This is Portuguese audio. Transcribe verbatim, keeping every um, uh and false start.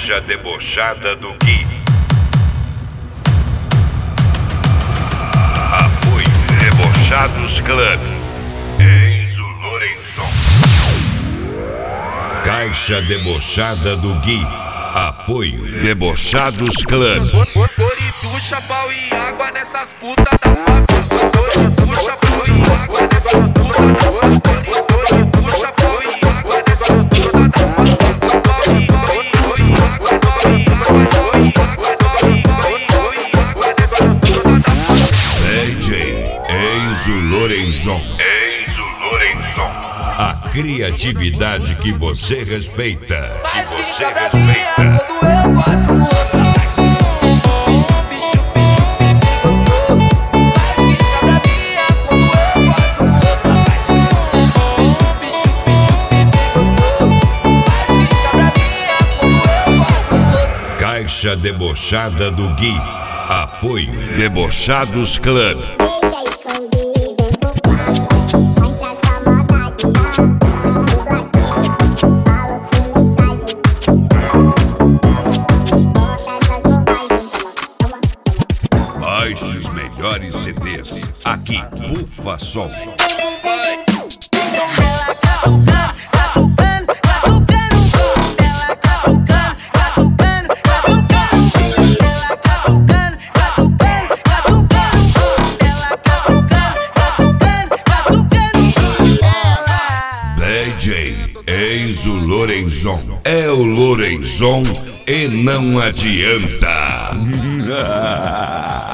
Caixa debochada do Gui. Apoio Debochados Club. Eis o Lorenzon. Caixa debochada do Gui. Apoio Debochados Club. Tuxa, pau e água nessas putas da favela. Tuxa, pau e água nessas putas da favela. Tuxa, pau e água nessas putas da favela. Pau e água, pau e água, pau e água, pau e água, pau e água nessas putas da favela. D J, eis o Lorenzon. Eis o Lorenzon. A criatividade que você respeita. Mas Que fica você pra mim respeita. quando eu faço outra. Caixa debochada do Gui. Apoio Debochados Club. Baixe os melhores C Ds. Aqui, Bufa Som. D J, eis o Lorenzon. É o Lorenzon e não adianta.